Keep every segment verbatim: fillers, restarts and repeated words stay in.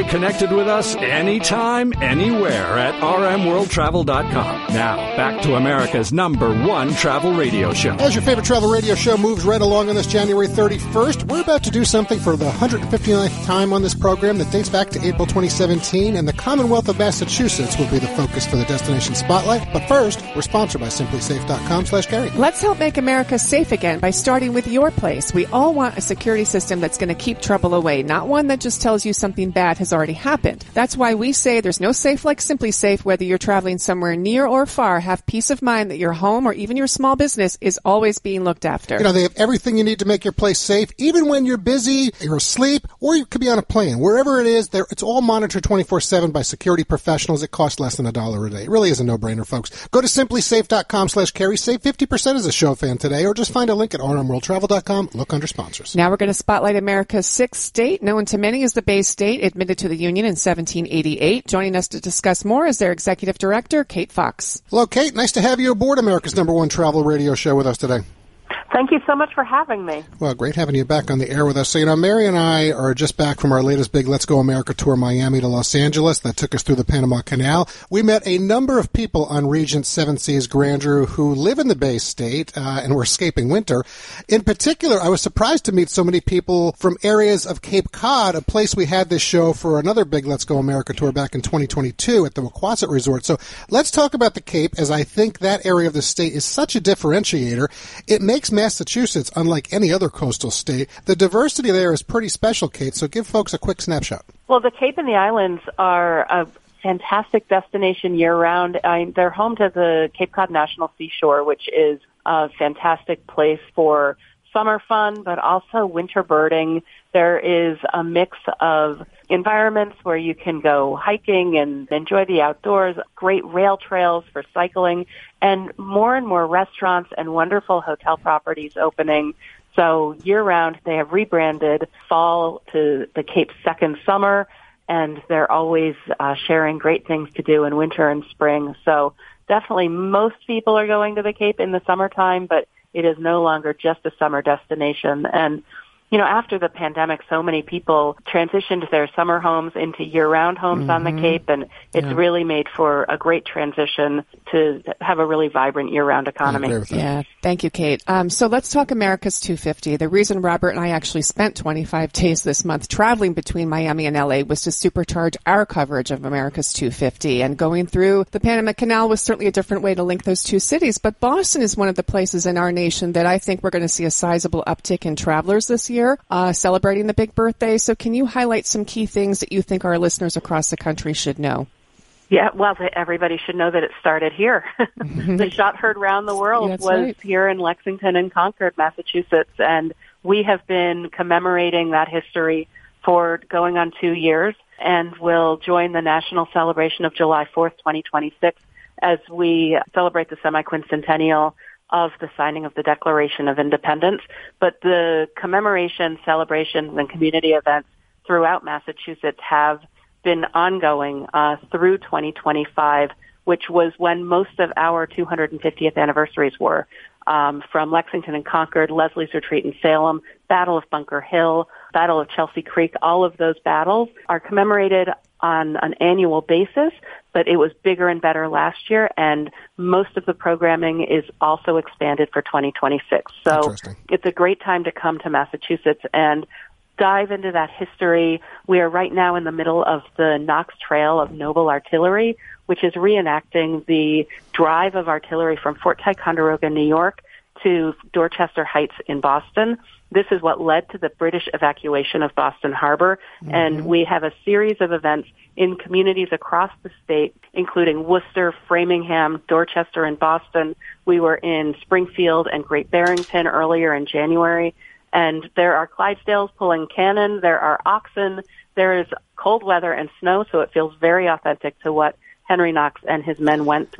stay connected with us anytime, anywhere at r m world travel dot com. Now, back to America's number one travel radio show. As your favorite travel radio show moves right along on this January thirty-first, we're about to do something for the one hundred fifty-ninth time on this program that dates back to April twenty seventeen, and the Commonwealth of Massachusetts will be the focus for the Destination Spotlight. But first, we're sponsored by simply safe dot com slash Gary. Let's help make America safe again by starting with your place. We all want a security system that's going to keep trouble away, not one that just tells you something bad has already happened. That's why we say there's no safe like Simply Safe, whether you're traveling somewhere near or far. Have peace of mind that your home or even your small business is always being looked after. You know, they have everything you need to make your place safe, even when you're busy, you're asleep, or you could be on a plane. Wherever it is, it's all monitored twenty-four seven by security professionals. It costs less than a dollar a day. It really is a no-brainer, folks. Go to simply safe dot com slash Carrie. Save fifty percent as a show fan today, or just find a link at r m world travel dot com. Look under sponsors. Now we're going to spotlight America's sixth state, known to many as the Bay State, admitted to the Union in seventeen eighty-eight. Joining us to discuss more is their executive director, Kate Fox. Hello, Kate. Nice to have you aboard America's number one travel radio show with us today. Thank you so much for having me. Well, great having you back on the air with us. So, you know, Mary and I are just back from our latest big Let's Go America tour, Miami to Los Angeles. That took us through the Panama Canal. We met a number of people on Regent Seven Seas Grandeur who live in the Bay State uh, and were escaping winter. In particular, I was surprised to meet so many people from areas of Cape Cod, a place we had this show for another big Let's Go America tour back in twenty twenty-two at the Wauquasit Resort. So let's talk about the Cape, as I think that area of the state is such a differentiator. It makes Massachusetts unlike any other coastal state. The diversity there is pretty special, Kate, so give folks a quick snapshot. Well, the Cape and the islands are a fantastic destination year-round. I, they're home to the Cape Cod National Seashore, which is a fantastic place for summer fun, but also winter birding. There is a mix of environments where you can go hiking and enjoy the outdoors, great rail trails for cycling, and more and more restaurants and wonderful hotel properties opening. So year-round, they have rebranded fall to the Cape's second summer, and they're always uh, sharing great things to do in winter and spring. So definitely most people are going to the Cape in the summertime, but it is no longer just a summer destination. And you know, after the pandemic, so many people transitioned their summer homes into year-round homes mm-hmm. on the Cape, and it's yeah. really made for a great transition to have a really vibrant year-round economy. Yeah, thank you, Kate. Um, so let's talk America's two fifty. The reason Robert and I actually spent twenty-five days this month traveling between Miami and L A was to supercharge our coverage of America's two fifty. And going through the Panama Canal was certainly a different way to link those two cities. But Boston is one of the places in our nation that I think we're going to see a sizable uptick in travelers this year. Uh, celebrating the big birthday. So can you highlight some key things that you think our listeners across the country should know? Yeah, well, everybody should know that it started here. The shot heard round the world That's was right. here in Lexington and Concord, Massachusetts, and we have been commemorating that history for going on two years, and will join the national celebration of July fourth, twenty twenty-six, as we celebrate the semi-quincentennial of the signing of the Declaration of Independence. But the commemoration, celebrations, and community events throughout Massachusetts have been ongoing uh, through twenty twenty-five, which was when most of our two hundred fiftieth anniversaries were. Um, from Lexington and Concord, Leslie's Retreat in Salem, Battle of Bunker Hill, Battle of Chelsea Creek, all of those battles are commemorated on an annual basis, but it was bigger and better last year, and most of the programming is also expanded for twenty twenty-six. So it's a great time to come to Massachusetts and dive into that history. We are right now in the middle of the Knox Trail of Noble Artillery, which is reenacting the drive of artillery from Fort Ticonderoga, New York, to Dorchester Heights in Boston. This is what led to the British evacuation of Boston Harbor, mm-hmm. and we have a series of events in communities across the state, including Worcester, Framingham, Dorchester, and Boston. We were in Springfield and Great Barrington earlier in January, and there are Clydesdales pulling cannon, there are oxen, there is cold weather and snow, so it feels very authentic to what Henry Knox and his men went through.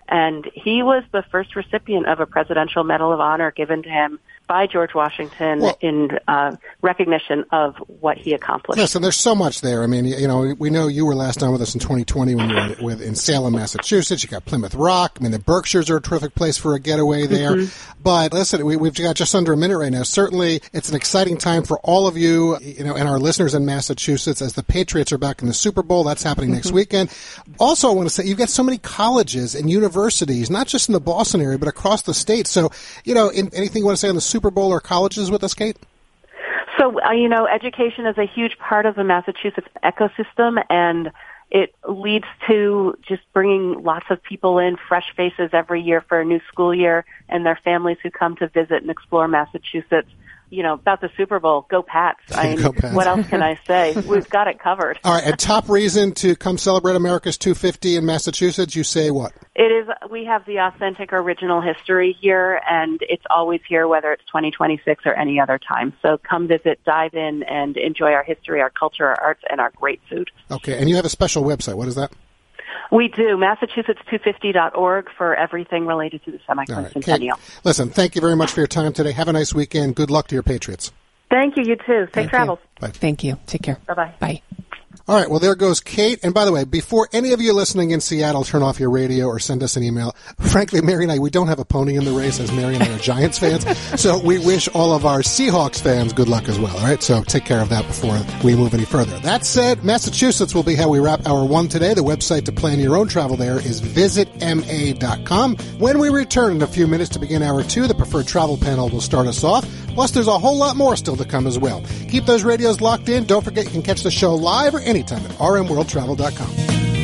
And he was the first recipient of a Presidential Medal of Honor given to him by George Washington well, in uh, recognition of what he accomplished. Yes, and there's so much there. I mean, you know, we know you were last on with us in twenty twenty when you were with, in Salem, Massachusetts. You got Plymouth Rock. I mean, the Berkshires are a terrific place for a getaway there. Mm-hmm. But listen, we, we've got just under a minute right now. Certainly, it's an exciting time for all of you, you know, and our listeners in Massachusetts as the Patriots are back in the Super Bowl. That's happening mm-hmm. next weekend. Also, I want to say you've got so many colleges and universities, not just in the Boston area, but across the state. So, you know, in, anything you want to say on the Super Bowl or colleges with us, Kate? So, uh, you know, education is a huge part of the Massachusetts ecosystem, and it leads to just bringing lots of people in, fresh faces every year for a new school year, and their families who come to visit and explore Massachusetts. You know, about the Super Bowl, go Pats. I mean, go Pats. What else can I say? We've got it covered. All right, and top reason to come celebrate America's two fifty in Massachusetts, you say what? It is, we have the authentic original history here, and it's always here, whether it's twenty twenty-six or any other time. So come visit, dive in, and enjoy our history, our culture, our arts, and our great food. Okay, and you have a special website. What is that? We do, Massachusetts two fifty dot org for everything related to the semicentennial. Right. Listen, thank you very much for your time today. Have a nice weekend. Good luck to your Patriots. Thank you, you too. Safe travels. Bye. Thank you. Take care. Bye-bye. Bye. All right, well, there goes Kate. And by the way, before any of you listening in Seattle turn off your radio or send us an email, frankly, Mary and I, we don't have a pony in the race, as Mary and I are Giants fans. So we wish all of our Seahawks fans good luck as well. All right, so take care of that before we move any further. That said, Massachusetts will be how we wrap hour one today. The website to plan your own travel there is visit m a dot com. When we return in a few minutes to begin hour two, the preferred travel panel will start us off. Plus, there's a whole lot more still to come as well. Keep those radios locked in. Don't forget you can catch the show live or anytime at r m world travel dot com.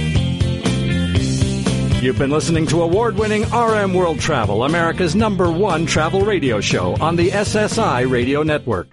You've been listening to award-winning R M World Travel, America's number one travel radio show on the S S I Radio Network.